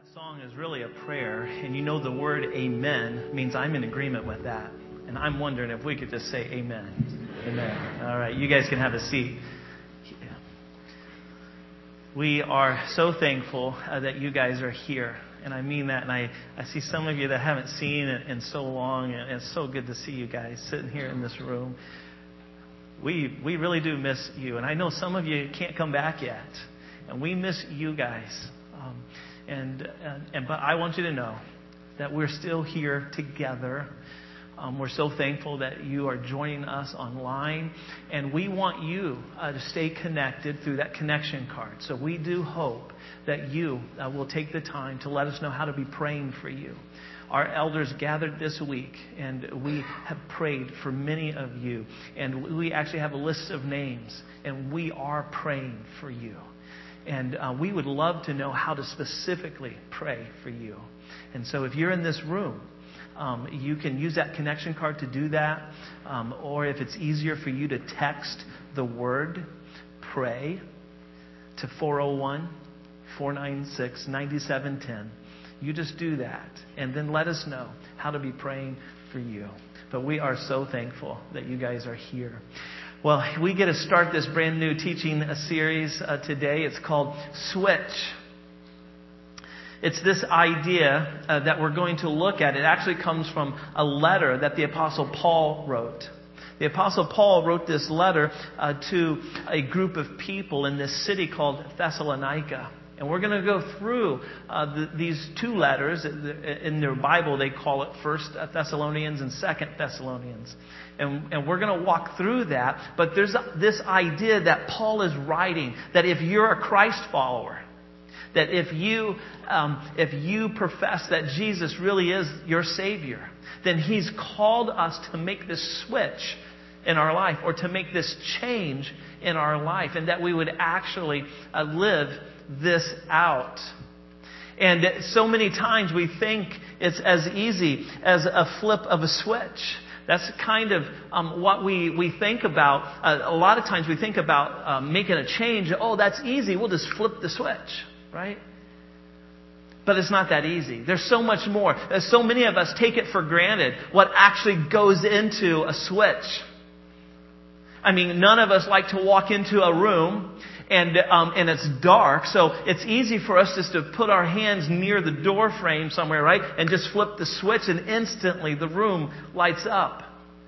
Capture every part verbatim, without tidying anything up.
That song is really a prayer, and you know the word amen means I'm in agreement with that. And I'm wondering if we could just say amen. Amen. All right, you guys can have a seat. We are so thankful uh, that you guys are here. And I mean that, and I, I see some of you that I haven't seen in, in so long, and it's so good to see you guys sitting here in this room. We we really do miss you, and I know some of you can't come back yet, and we miss you guys. Um, and, and and but I want you to know that we're still here together. Um, we're so thankful that you are joining us online, and we want you uh, to stay connected through that connection card. So we do hope that you uh, will take the time to let us know how to be praying for you. Our elders gathered this week, and we have prayed for many of you. And we actually have a list of names, and we are praying for you. And uh, we would love to know how to specifically pray for you. And so if you're in this room, um, you can use that connection card to do that. Um, or if it's easier for you to text the word pray to four oh one, four nine six, nine seven one zero. You just do that, and then let us know how to be praying for you. But we are so thankful that you guys are here. Well, we get to start this brand new teaching series uh, today. It's called Switch. It's this idea uh, that we're going to look at. It actually comes from a letter that the Apostle Paul wrote. The Apostle Paul wrote this letter uh, to a group of people in this city called Thessalonica. And we're going to go through uh, the, these two letters. In their Bible, they call it First Thessalonians and Second Thessalonians. And, and we're going to walk through that. But there's this idea that Paul is writing that if you're a Christ follower, that if you um, if you profess that Jesus really is your Savior, then He's called us to make this switch in our life, or to make this change in our life, and that we would actually uh, live this out. And so many times we think it's as easy as a flip of a switch. That's kind of um, what we, we think about. Uh, a lot of times we think about um, making a change. Oh, that's easy. We'll just flip the switch, right? But it's not that easy. There's so much more. There's so many of us take it for granted what actually goes into a switch. I mean, none of us like to walk into a room and um, and it's dark, so it's easy for us just to put our hands near the door frame somewhere, right? And just flip the switch, and instantly the room lights up.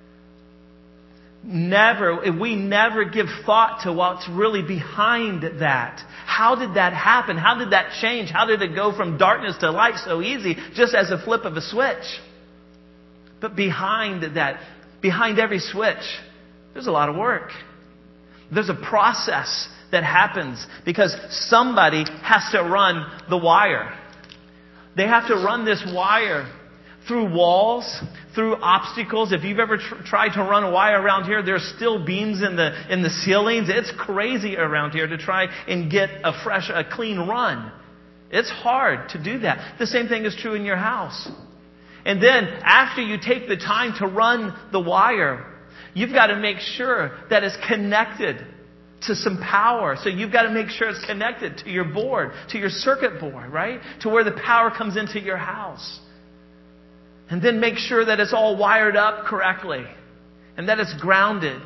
Never, we never give thought to what's really behind that. How did that happen? How did that change? How did it go from darkness to light so easy, just as a flip of a switch? But behind that, behind every switch, there's a lot of work. There's a process that happens because somebody has to run the wire. They have to run this wire through walls, through obstacles. If you've ever tr- tried to run a wire around here, there's still beams in the in the ceilings. It's crazy around here to try and get a fresh, a clean run. It's hard to do that. The same thing is true in your house. And then after you take the time to run the wire, you've got to make sure that it's connected to some power. So you've got to make sure it's connected to your board, to your circuit board, right? To where the power comes into your house. And then make sure that it's all wired up correctly and that it's grounded.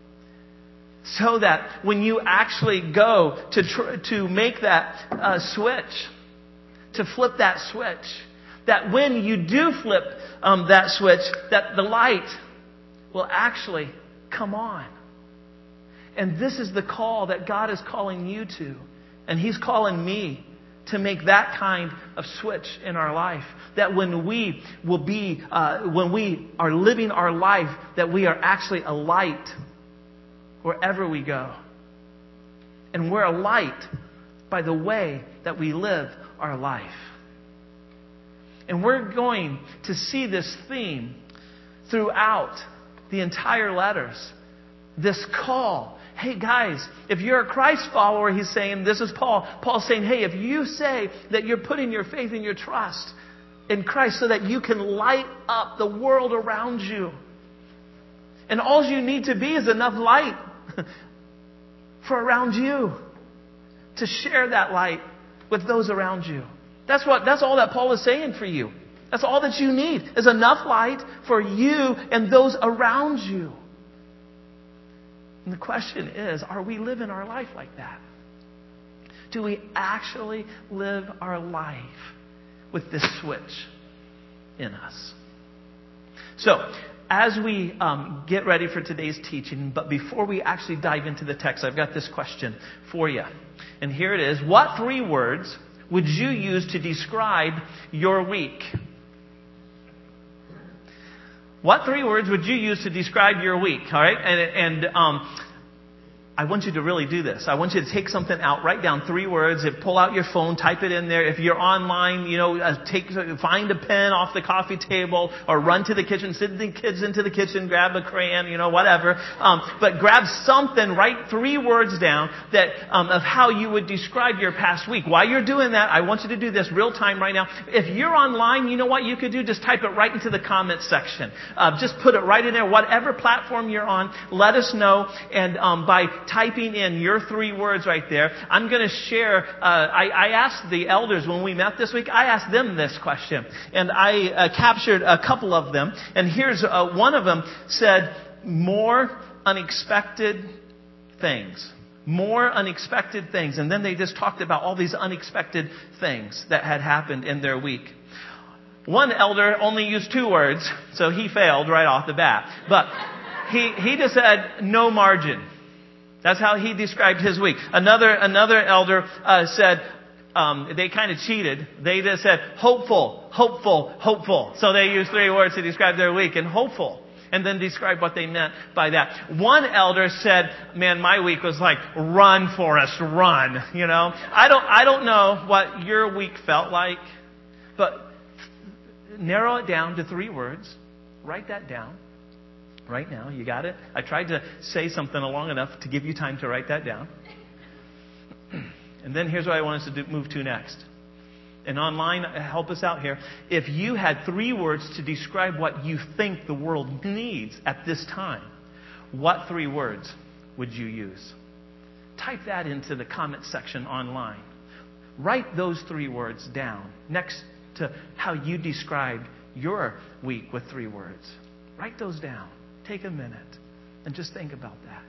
So that when you actually go to tr- to make that uh, switch, to flip that switch, that when you do flip um, that switch, that the light will actually come on. And this is the call that God is calling you to. And He's calling me to make that kind of switch in our life. That when we will be, uh, when we are living our life, that we are actually a light wherever we go. And we're a light by the way that we live our life. And we're going to see this theme throughout the entire letters. This call. Hey guys, if you're a Christ follower, he's saying, this is Paul. Paul's saying, hey, if you say that you're putting your faith and your trust in Christ so that you can light up the world around you. And all you need to be is enough light for around you to share that light with those around you. That's what, that's all that Paul is saying for you. That's all that you need is enough light for you and those around you. And the question is, are we living our life like that? Do we actually live our life with this switch in us? So, as we um, get ready for today's teaching, but before we actually dive into the text, I've got this question for you. And here it is. What three words would you use to describe your week? What three words would you use to describe your week? All right? And, and um, I want you to really do this. I want you to take something out, write down three words, pull out your phone, type it in there. If you're online, you know, uh, take find a pen off the coffee table or run to the kitchen, send the kids into the kitchen, grab a crayon, you know, whatever. Um, but grab something, write three words down that um, of how you would describe your past week. While you're doing that, I want you to do this real time right now. If you're online, you know what you could do? Just type it right into the comments section. Uh, just put it right in there. Whatever platform you're on, let us know. And um, by typing in your three words right there, I'm going to share. Uh, I, I asked the elders when we met this week, I asked them this question. And I uh, captured a couple of them. And here's uh, one of them said, more unexpected things. More unexpected things. And then they just talked about all these unexpected things that had happened in their week. One elder only used two words, so he failed right off the bat. But he, he just said, no margin. That's how he described his week. Another another elder uh, said, um, they kind of cheated. They just said, hopeful, hopeful, hopeful. So they used three words to describe their week, and hopeful. And then describe what they meant by that. One elder said, man, my week was like, run, Forrest, run. You know, I don't, I don't know what your week felt like, but narrow it down to three words. Write that down. Right now, you got it? I tried to say something long enough to give you time to write that down. And then here's what I want us to do, move to next. And online, help us out here. If you had three words to describe what you think the world needs at this time, what three words would you use? Type that into the comment section online. Write those three words down next to how you described your week with three words. Write those down. Take a minute and just think about that.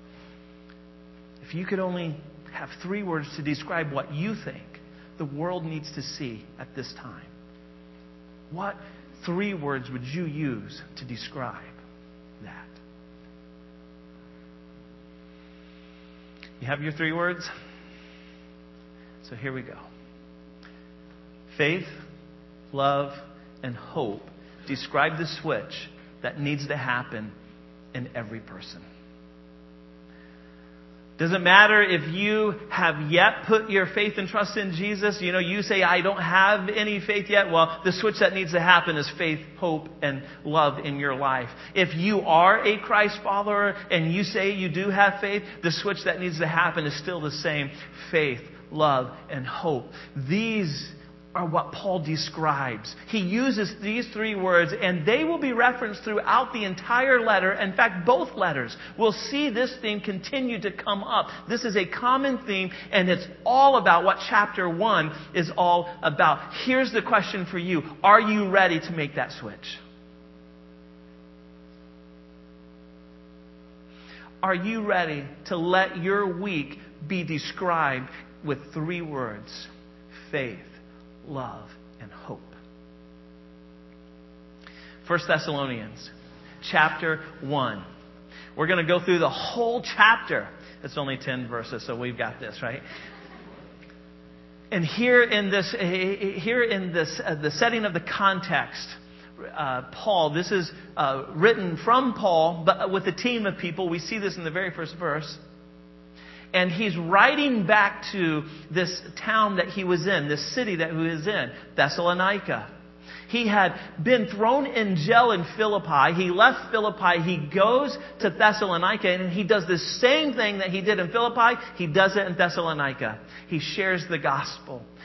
If you could only have three words to describe what you think the world needs to see at this time, what three words would you use to describe that? You have your three words? So here we go. Faith, love, and hope describe the switch that needs to happen in every person. Doesn't matter if you have yet put your faith and trust in Jesus. You know, you say, I don't have any faith yet. Well, the switch that needs to happen is faith, hope, and love in your life. If you are a Christ follower and you say you do have faith, the switch that needs to happen is still the same: faith, love, and hope. These are what Paul describes. He uses these three words, and they will be referenced throughout the entire letter. In fact, both letters will see this theme continue to come up. This is a common theme, and it's all about what chapter one is all about. Here's the question for you. Are you ready to make that switch? Are you ready to let your week be described with three words: faith, love, and hope? First Thessalonians chapter one. We're going to go through the whole chapter. It's only ten verses, so we've got this, right? And here in this, here in this, uh, the setting of the context, uh, Paul, this is uh, written from Paul, but with a team of people. We see this in the very first verse. And he's writing back to this town that he was in, this city that he was in, Thessalonica. He had been thrown in jail in Philippi. He left Philippi. He goes to Thessalonica, and he does the same thing that he did in Philippi. He does it in Thessalonica. He shares the gospel.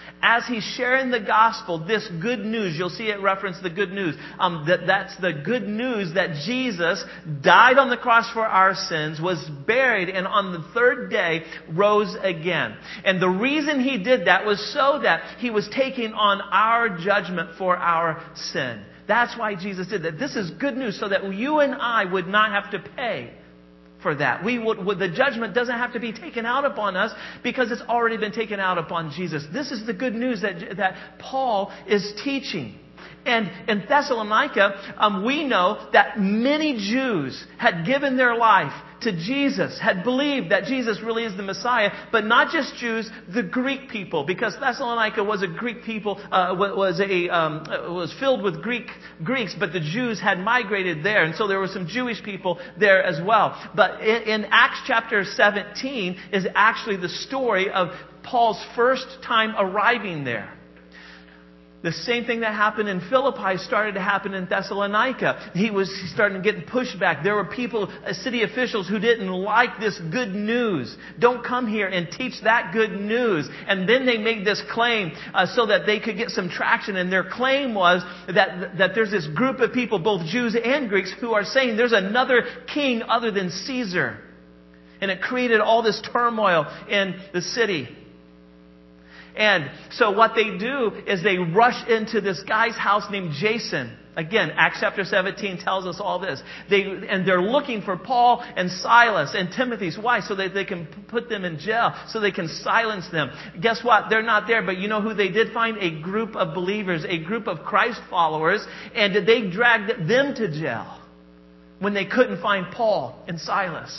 As he's sharing the gospel, this good news, you'll see it reference the good news. Um, that, that's the good news that Jesus died on the cross for our sins, was buried, and on the third day rose again. And the reason he did that was so that he was taking on our judgment for our sin. That's why Jesus did that. This is good news so that you and I would not have to pay for that. We would, would, the judgment doesn't have to be taken out upon us because it's already been taken out upon Jesus. This is the good news that, that Paul is teaching. And in Thessalonica, um, we know that many Jews had given their life to Jesus, had believed that Jesus really is the Messiah, but not just Jews, the Greek people, because Thessalonica was a Greek people, uh, was a um, was filled with Greek Greeks, but the Jews had migrated there, and so there were some Jewish people there as well. But in, in Acts chapter seventeen is actually the story of Paul's first time arriving there. The same thing that happened in Philippi started to happen in Thessalonica. He was starting to get pushed back. There were people, city officials, who didn't like this good news. Don't come here and teach that good news. And then they made this claim uh, so that they could get some traction. And their claim was that, that there's this group of people, both Jews and Greeks, who are saying there's another king other than Caesar. And it created all this turmoil in the city. And so what they do is they rush into this guy's house named Jason. Again, Acts chapter seventeen tells us all this. They, and they're looking for Paul and Silas and Timothy. Why? So that they can put them in jail, so they can silence them. Guess what? They're not there, but you know who they did find? A group of believers, a group of Christ followers, and they dragged them to jail when they couldn't find Paul and Silas.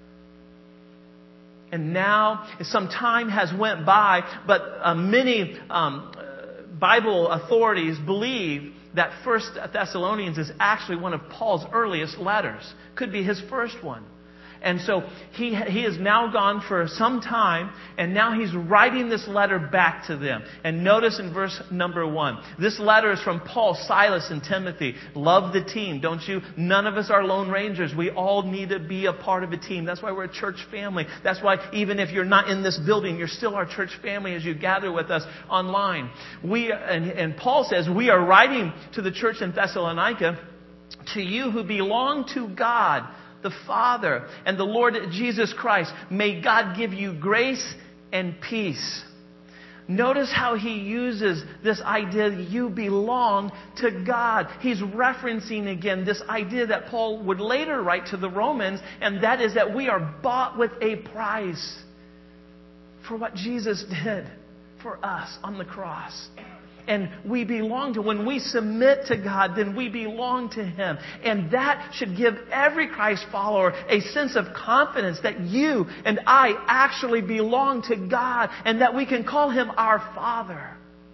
And now, some time has went by, but uh, many um, Bible authorities believe that First Thessalonians is actually one of Paul's earliest letters. Could be his first one. And so he he has now gone for some time, and now he's writing this letter back to them. And notice in verse number one, this letter is from Paul, Silas, and Timothy. Love the team, don't you? None of us are lone rangers. We all need to be a part of a team. That's why we're a church family. That's why even if you're not in this building, you're still our church family as you gather with us online. We and, and Paul says, we are writing to the church in Thessalonica, to you who belong to God, the Father, and the Lord Jesus Christ. May God give you grace and peace. Notice how he uses this idea that you belong to God. He's referencing again this idea that Paul would later write to the Romans, and that is that we are bought with a price for what Jesus did for us on the cross. And we belong to, when we submit to God, then we belong to Him. And that should give every Christ follower a sense of confidence that you and I actually belong to God and that we can call Him our Father.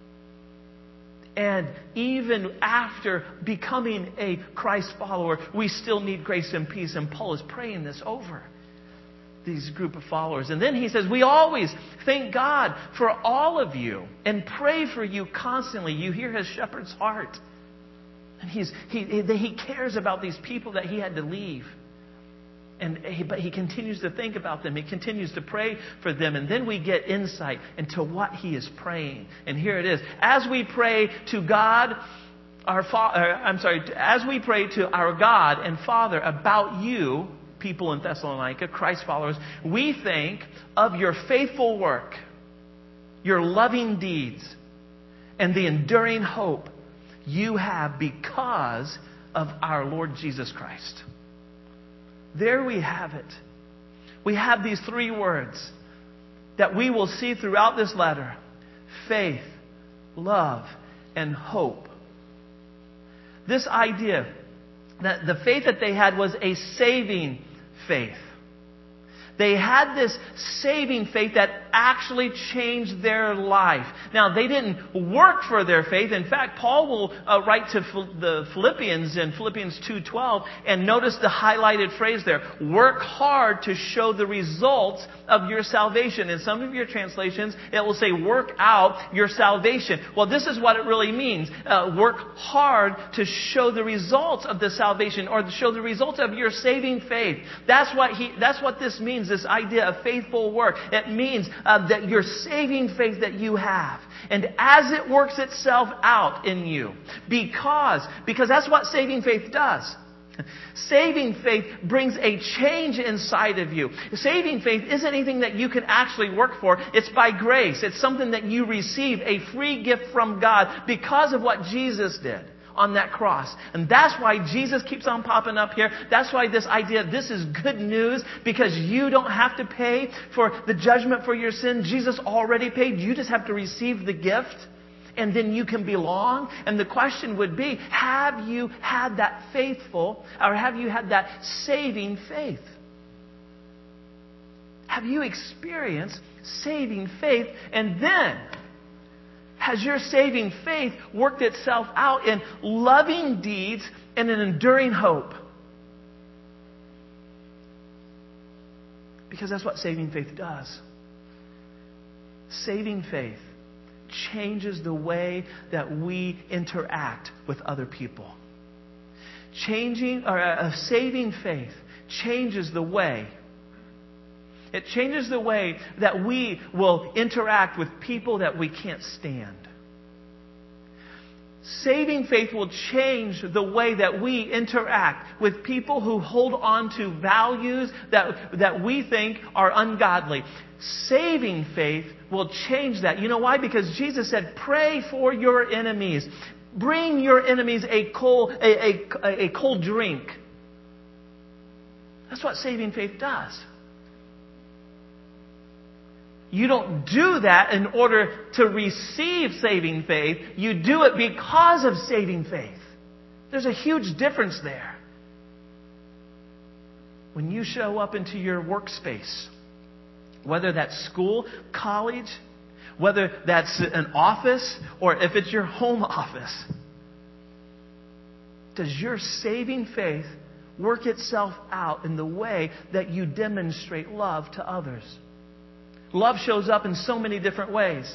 And even after becoming a Christ follower, we still need grace and peace. And Paul is praying this over these group of followers. And then he says, we always thank God for all of you and pray for you constantly. You hear his shepherd's heart. And he's, he, he cares about these people that he had to leave. And he, but he continues to think about them. He continues to pray for them. And then we get insight into what he is praying. And here it is. As we pray to God, our Father, I'm sorry, as we pray to our God and Father about you, people in Thessalonica, Christ followers, we think of your faithful work, your loving deeds, and the enduring hope you have because of our Lord Jesus Christ. There we have it. We have these three words that we will see throughout this letter: faith, love, and hope. This idea that the faith that they had was a saving faith. They had this saving faith that actually changed their life. Now, they didn't work for their faith. In fact, Paul will uh, write to the Philippians in Philippians two twelve, and notice the highlighted phrase there: work hard to show the results of your salvation. In some of your translations, it will say work out your salvation. Well, this is what it really means. Uh, work hard to show the results of the salvation, or to show the results of your saving faith. That's what he. That's what this means. this idea of faithful work. It means uh, that your saving faith that you have. And as it works itself out in you, because, because that's what saving faith does. Saving faith brings a change inside of you. Saving faith isn't anything that you can actually work for. It's by grace. It's something that you receive, a free gift from God because of what Jesus did on that cross. And that's why Jesus keeps on popping up here. That's why this idea, this is good news, because you don't have to pay for the judgment for your sin. Jesus already paid. You just have to receive the gift. And then you can belong. And the question would be, have you had that faithful, or have you had that saving faith? Have you experienced saving faith? And then, has your saving faith worked itself out in loving deeds and an enduring hope? Because that's what saving faith does. Saving faith changes the way that we interact with other people. Changing or uh, saving faith changes the way. It changes the way that we will interact with people that we can't stand. Saving faith will change the way that we interact with people who hold on to values that, that we think are ungodly. Saving faith will change that. You know why? Because Jesus said, pray for your enemies. Bring your enemies a cold, a, a, a cold drink. That's what saving faith does. You don't do that in order to receive saving faith. You do it because of saving faith. There's a huge difference there. When you show up into your workspace, whether that's school, college, whether that's an office, or if it's your home office, does your saving faith work itself out in the way that you demonstrate love to others? Love shows up in so many different ways.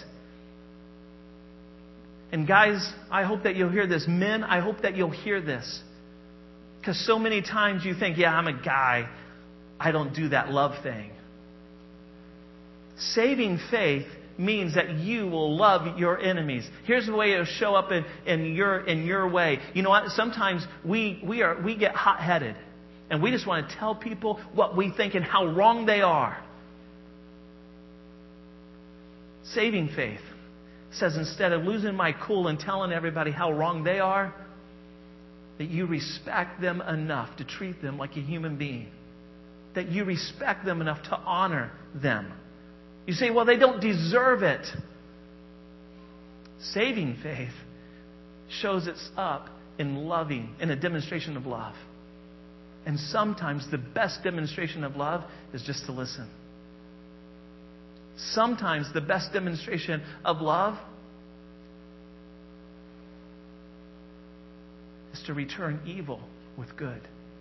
And guys, I hope that you'll hear this. Men, I hope that you'll hear this. Because so many times you think, yeah, I'm a guy. I don't do that love thing. Saving faith means that you will love your enemies. Here's the way it'll show up in, in your in your way. You know what? Sometimes we we are we get hot-headed. And we just want to tell people what we think and how wrong they are. Saving faith says, instead of losing my cool and telling everybody how wrong they are, that you respect them enough to treat them like a human being. That you respect them enough to honor them. You say, well, they don't deserve it. Saving faith shows it's up in loving, in a demonstration of love. And sometimes the best demonstration of love is just to listen. Sometimes the best demonstration of love is to return evil with good.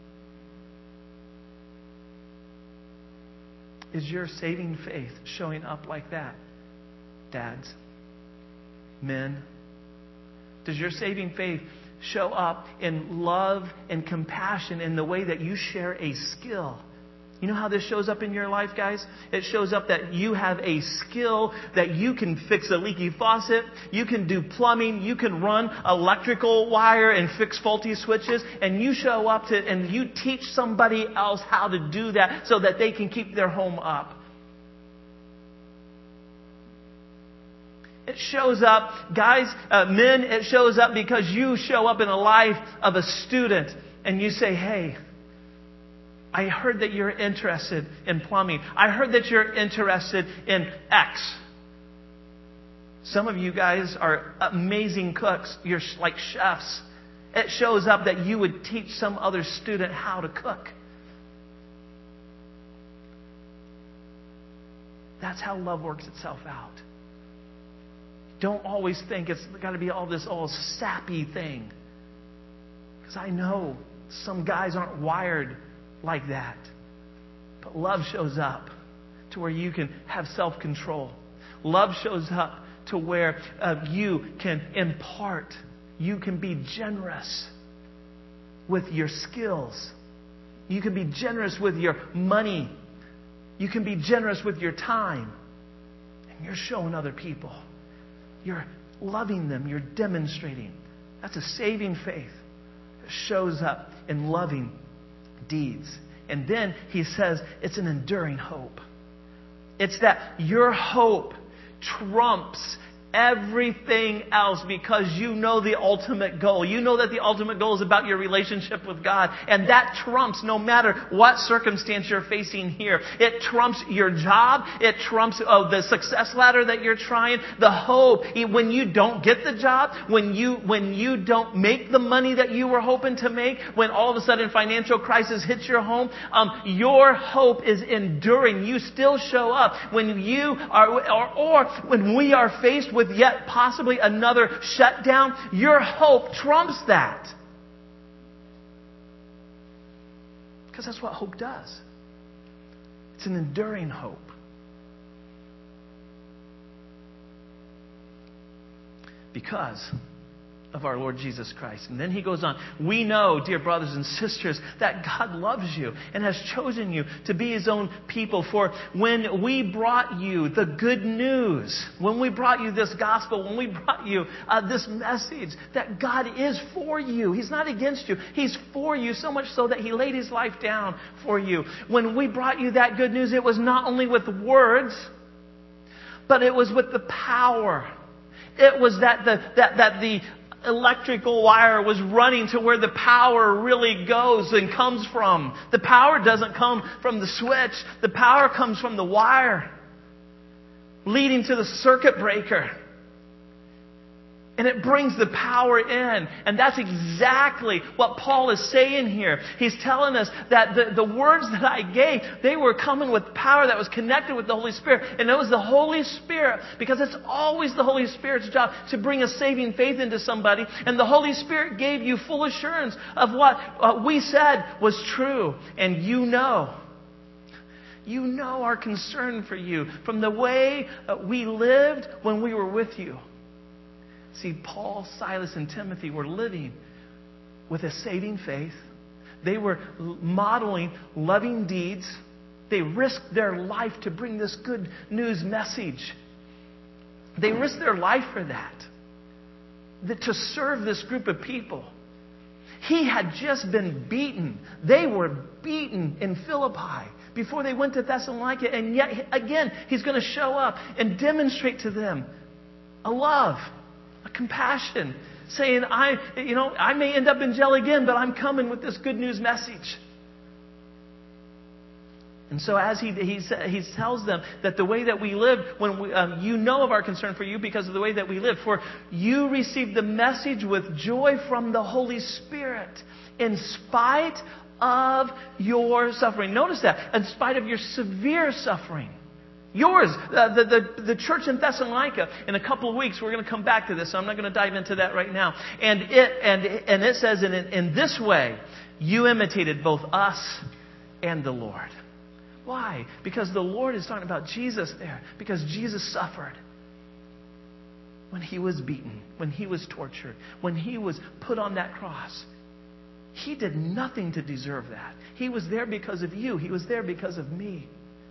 Is your saving faith showing up like that? Dads? Men? Does your saving faith show up in love and compassion in the way that you share a skill? You know how this shows up in your life, guys? It shows up that you have a skill that you can fix a leaky faucet, you can do plumbing, you can run electrical wire and fix faulty switches, and you show up to and you teach somebody else how to do that so that they can keep their home up. It shows up, guys, uh, men, it shows up because you show up in the life of a student and you say, hey, I heard that you're interested in plumbing. I heard that you're interested in X. Some of you guys are amazing cooks. You're like chefs. It shows up that you would teach some other student how to cook. That's how love works itself out. Don't always think it's got to be all this all sappy thing. Because I know some guys aren't wired like that. But love shows up to where you can have self-control. Love shows up to where uh, you can impart. You can be generous with your skills. You can be generous with your money. You can be generous with your time. And you're showing other people. You're loving them. You're demonstrating. That's a saving faith that shows up in loving deeds. And then he says it's an enduring hope. It's that your hope trumps everything else because you know the ultimate goal. You know that the ultimate goal is about your relationship with God. And that trumps no matter what circumstance you're facing here. It trumps your job. It trumps oh, the success ladder that you're trying. The hope. When you don't get the job, when you, when you don't make the money that you were hoping to make, when all of a sudden financial crisis hits your home, um, your hope is enduring. You still show up. When you are, or, or when we are faced with yet possibly another shutdown, your hope trumps that. Because that's what hope does. It's an enduring hope. Because of our Lord Jesus Christ. And then he goes on, we know, dear brothers and sisters, that God loves you and has chosen you to be his own people. For when we brought you the good news, when we brought you this gospel, when we brought you uh, this message that God is for you, he's not against you, he's for you, so much so that he laid his life down for you. When we brought you that good news, it was not only with words, but it was with the power. It was that the, that, that the electrical wire was running to where the power really goes and comes from. The power doesn't come from the switch. The power comes from the wire leading to the circuit breaker. And it brings the power in. And that's exactly what Paul is saying here. He's telling us that the, the words that I gave, they were coming with power that was connected with the Holy Spirit. And it was the Holy Spirit, because it's always the Holy Spirit's job to bring a saving faith into somebody. And the Holy Spirit gave you full assurance of what uh, we said was true. And you know. You know our concern for you from the way uh, we lived when we were with you. See, Paul, Silas, and Timothy were living with a saving faith. They were modeling loving deeds. They risked their life to bring this good news message. They risked their life for that. that to serve this group of people. He had just been beaten. They were beaten in Philippi before they went to Thessalonica. And yet, again, he's going to show up and demonstrate to them a love, a compassion, saying, I, you know, I may end up in jail again, but I'm coming with this good news message. And so as he, he, he tells them that the way that we live, when we, um, you know of our concern for you because of the way that we live. For you received the message with joy from the Holy Spirit in spite of your suffering. Notice that. In spite of your severe suffering. Yours, uh, the, the, the church in Thessalonica. In a couple of weeks, we're going to come back to this, so I'm not going to dive into that right now. And it, and, and it says, in, in this way, you imitated both us and the Lord. Why? Because the Lord is talking about Jesus there. Because Jesus suffered when He was beaten, when He was tortured, when He was put on that cross. He did nothing to deserve that. He was there because of you. He was there because of me.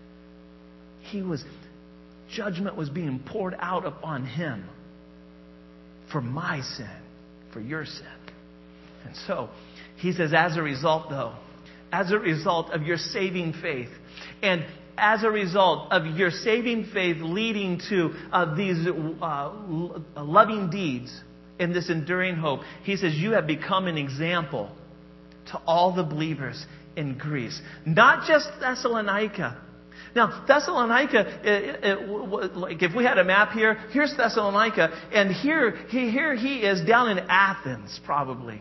He was, judgment was being poured out upon Him for my sin, for your sin. And so, He says, as a result, though, as a result of your saving faith, and as a result of your saving faith leading to uh, these uh, loving deeds and this enduring hope, He says, you have become an example to all the believers in Greece. Not just Thessalonica. Now, Thessalonica, it, it, like if we had a map here, here's Thessalonica, and here, he, here he is down in Athens, probably.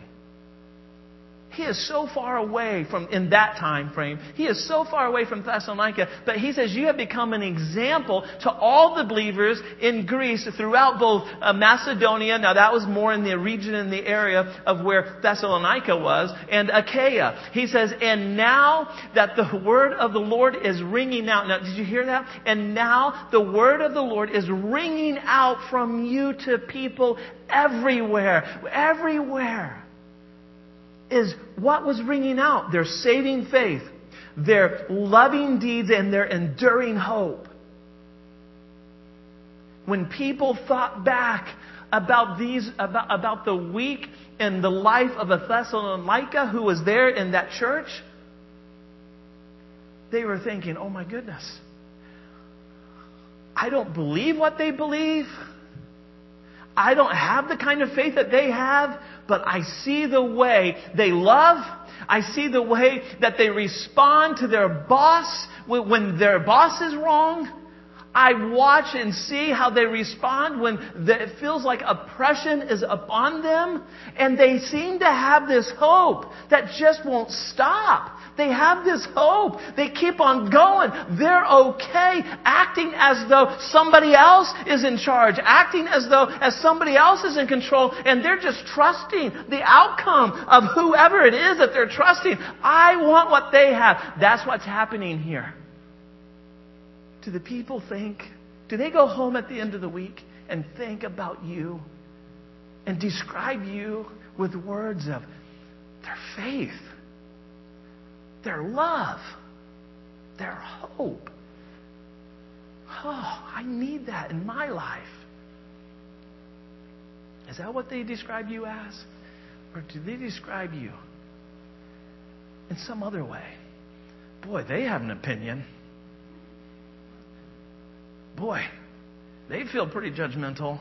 He is so far away from, in that time frame, he is so far away from Thessalonica, but he says, you have become an example to all the believers in Greece throughout both uh, Macedonia, now that was more in the region, in the area of where Thessalonica was, and Achaia. He says, and now that the word of the Lord is ringing out. Now, did you hear that? And now the word of the Lord is ringing out from you to people everywhere. Everywhere. Is what was ringing out? Their saving faith, their loving deeds and their enduring hope. When people thought back about these, about, about the week in the life of a Thessalonica who was there in that church, they were thinking, oh my goodness, I don't believe what they believe. I don't have the kind of faith that they have, but I see the way they love. I see the way that they respond to their boss when their boss is wrong. I watch and see how they respond when it feels like oppression is upon them. And they seem to have this hope that just won't stop. They have this hope. They keep on going. They're okay, acting as though somebody else is in charge, acting as though as somebody else is in control, and they're just trusting the outcome of whoever it is that they're trusting. I want what they have. That's what's happening here. Do the people think, do they go home at the end of the week and think about you and describe you with words of their faith, their love, their hope? Oh, I need that in my life. Is that what they describe you as? Or do they describe you in some other way? Boy, they have an opinion. Boy, they feel pretty judgmental.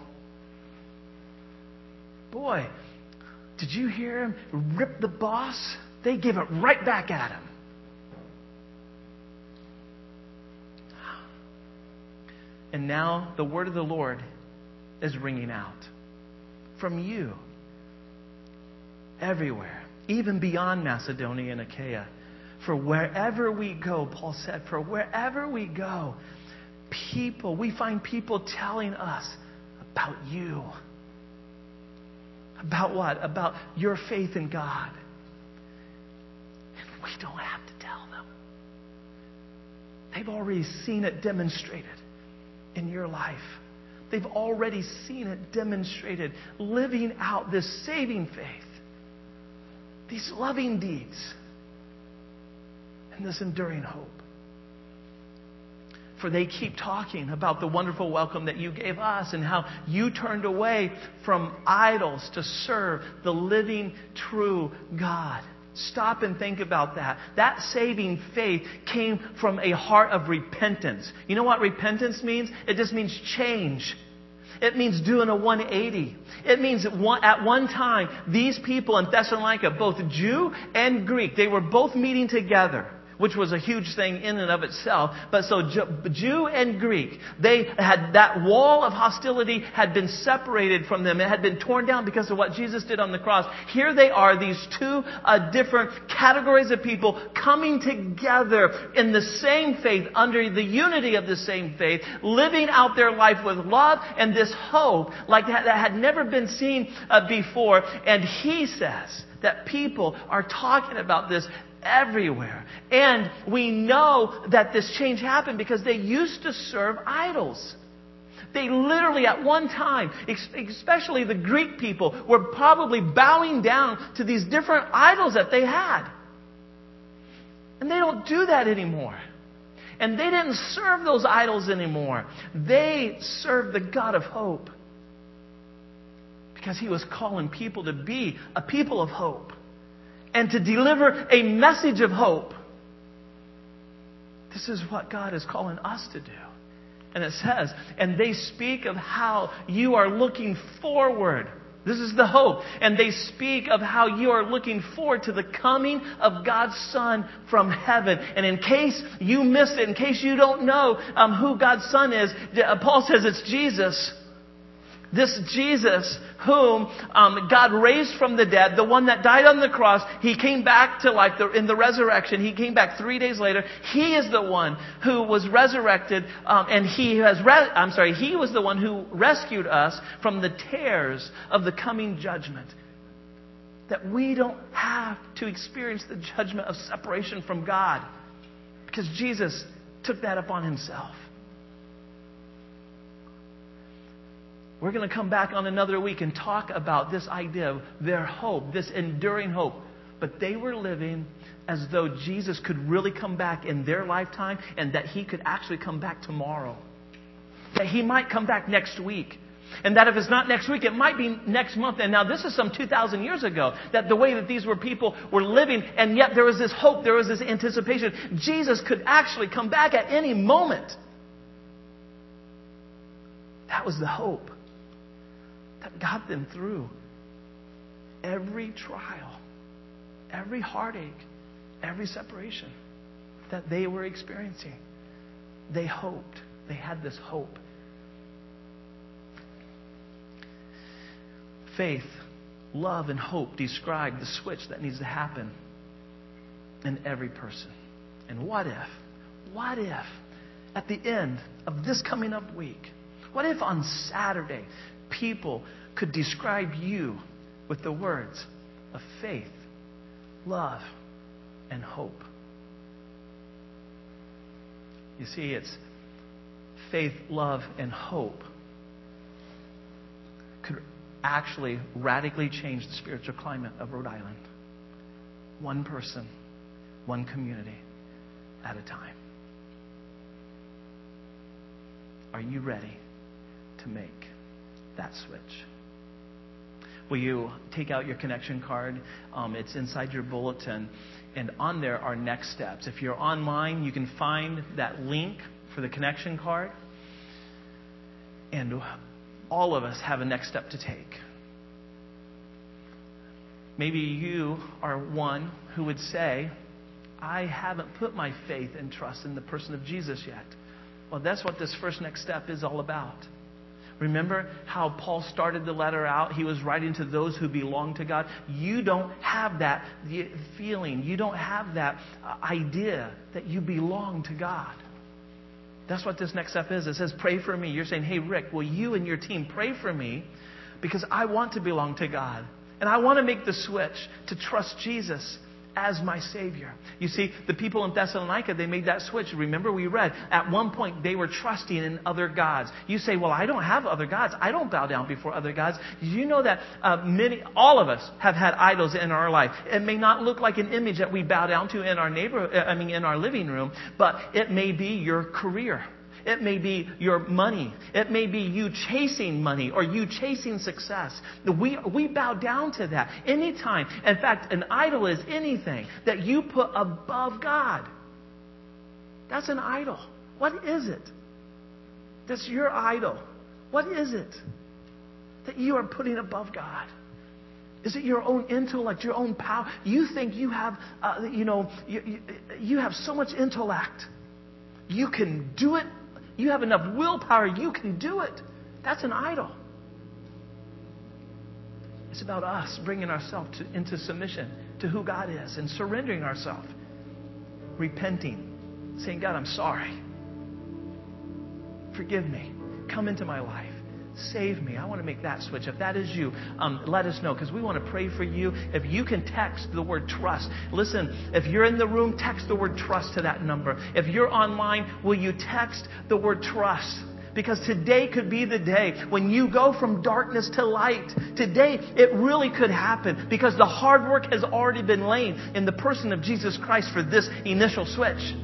Boy, did you hear him rip the boss? They give it right back at him. And now the word of the Lord is ringing out from you everywhere, even beyond Macedonia and Achaia. For wherever we go, Paul said, for wherever we go, people, we find people telling us about you. About what? About your faith in God. And we don't have to tell them. They've already seen it demonstrated in your life. They've already seen it demonstrated living out this saving faith, these loving deeds, and this enduring hope. For they keep talking about the wonderful welcome that you gave us and how you turned away from idols to serve the living, true God. Stop and think about that. That saving faith came from a heart of repentance. You know what repentance means? It just means change. It means doing a one eighty. It means that one, at one time, these people in Thessalonica, both Jew and Greek, they were both meeting together, which was a huge thing in and of itself. But so Jew and Greek, they had that wall of hostility had been separated from them. It had been torn down because of what Jesus did on the cross. Here they are, these two uh, different categories of people coming together in the same faith, under the unity of the same faith, living out their life with love and this hope like that, that had never been seen uh, before. And he says that people are talking about this everywhere. And we know that this change happened because they used to serve idols. They literally at one time, especially the Greek people, were probably bowing down to these different idols that they had. And they don't do that anymore. And they didn't serve those idols anymore. They serve the God of hope. Because He was calling people to be a people of hope. And to deliver a message of hope. This is what God is calling us to do. And it says, and they speak of how you are looking forward. This is the hope. And they speak of how you are looking forward to the coming of God's Son from heaven. And in case you missed it, in case you don't know um, who God's Son is, Paul says it's Jesus. This Jesus whom um, God raised from the dead, the one that died on the cross, He came back to life the, in the resurrection. He came back three days later. He is the one who was resurrected, um, and He has. Re- I'm sorry. He was the one who rescued us from the tears of the coming judgment. That we don't have to experience the judgment of separation from God, because Jesus took that upon Himself. We're going to come back on another week and talk about this idea of their hope, this enduring hope. but they were living as though Jesus could really come back in their lifetime and that He could actually come back tomorrow. That He might come back next week. And that if it's not next week, it might be next month. And now this is some two thousand years ago. That the way that these were people were living, and yet there was this hope, there was this anticipation. Jesus could actually come back at any moment. That was the hope that got them through every trial, every heartache, every separation that they were experiencing. They hoped. They had this hope. Faith, love, and hope describe the switch that needs to happen in every person. And what if, what if, at the end of this coming up week, what if on Saturday people could describe you with the words of faith, love, and hope? You see, it's faith, love, and hope could actually radically change the spiritual climate of Rhode Island. One person, one community at a time. Are you ready to make that switch? Will you take out your connection card? Um, it's inside your bulletin. And on there are next steps. If you're online, you can find that link for the connection card. And all of us have a next step to take. Maybe you are one who would say, I haven't put my faith and trust in the person of Jesus yet. Well, that's what this first next step is all about. Remember how Paul started the letter out? He was writing to those who belong to God. You don't have that feeling. You don't have that idea that you belong to God. That's what this next step is. It says, pray for me. You're saying, hey, Rick, will you and your team pray for me? Because I want to belong to God. And I want to make the switch to trust Jesus as my Savior. You see, the people in Thessalonica, they made that switch. Remember we read, at one point they were trusting in other gods. You say, well, I don't have other gods. I don't bow down before other gods. Did you know that uh, many, all of us have had idols in our life? It may not look like an image that we bow down to in our neighbor, I mean, in our living room, but it may be your career. It may be your money. It may be you chasing money or you chasing success. We, we bow down to that anytime. In fact, an idol is anything that you put above God. That's an idol. What is it? That's your idol. What is it that you are putting above God? Is it your own intellect, your own power? You think you have, uh, you know, you, you, you have so much intellect. You can do it. You have enough willpower, you can do it. That's an idol. It's about us bringing ourselves to, into submission to who God is and surrendering ourselves. Repenting. Saying, God, I'm sorry. Forgive me. Come into my life. Save me. I want to make that switch. If that is you, um, let us know because we want to pray for you. If you can text the word trust. Listen, if you're in the room, text the word trust to that number. If you're online, will you text the word trust? Because today could be the day when you go from darkness to light. Today, it really could happen because the hard work has already been laid in the person of Jesus Christ for this initial switch.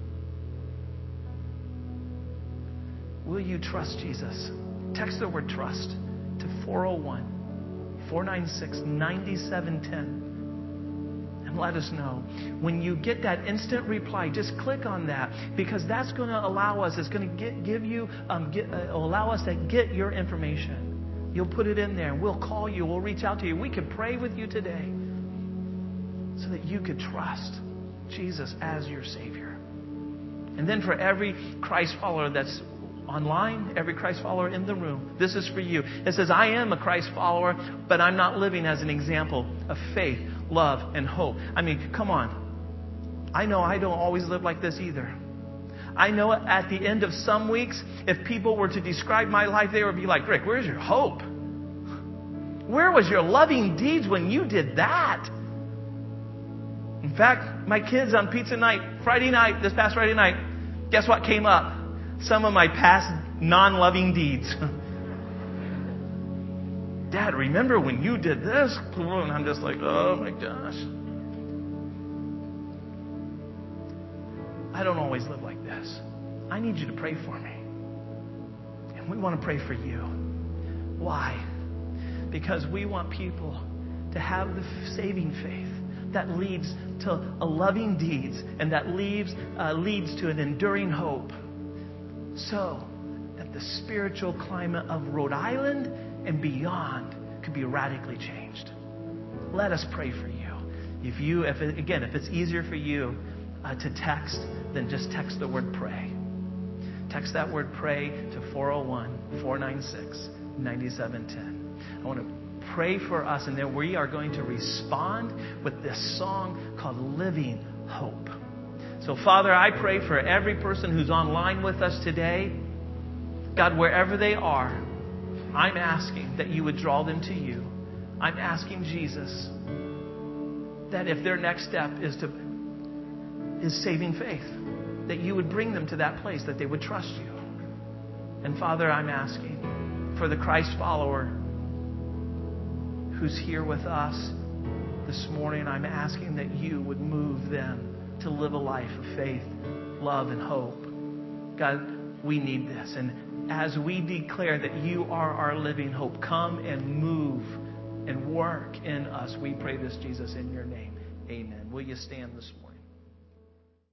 Will you trust Jesus? Text the word trust to four oh one, four nine six, nine seven one zero and let us know. When you get that instant reply, just click on that because that's going to allow us, it's going to get, give you, um, get, uh, allow us to get your information. You'll put it in there and we'll call you, we'll reach out to you. We can pray with you today so that you could trust Jesus as your Savior. And then for every Christ follower that's online, every Christ follower in the room, this is for you. It says, I am a Christ follower, but I'm not living as an example of faith, love, and hope. I mean, come on. I know I don't always live like this either. I know at the end of some weeks, if people were to describe my life, they would be like, Rick, where's your hope? Where was your loving deeds when you did that? In fact, my kids on pizza night, Friday night, this past Friday night, guess what came up? Some of my past non-loving deeds. Dad, remember when you did this? And I'm just like, oh my gosh. I don't always live like this. I need you to pray for me. And we want to pray for you. Why? Because we want people to have the saving faith that leads to a loving deeds and that leads, uh, leads to an enduring hope, so that the spiritual climate of Rhode Island and beyond could be radically changed. Let us pray for you. If you, if it, again, if it's easier for you uh, to text, then just text the word pray. Text that word pray to four oh one, four nine six, nine seven one zero. I want to pray for us, and then we are going to respond with this song called Living Hope. So, Father, I pray for every person who's online with us today. God, wherever they are, I'm asking that you would draw them to you. I'm asking, Jesus, that if their next step is to is saving faith, that you would bring them to that place, that they would trust you. And Father, I'm asking for the Christ follower who's here with us this morning. I'm asking that you would move them to live a life of faith, love, and hope. God, we need this. And as we declare that you are our living hope, come and move and work in us. We pray this, Jesus, in your name. Amen. Will you stand this morning?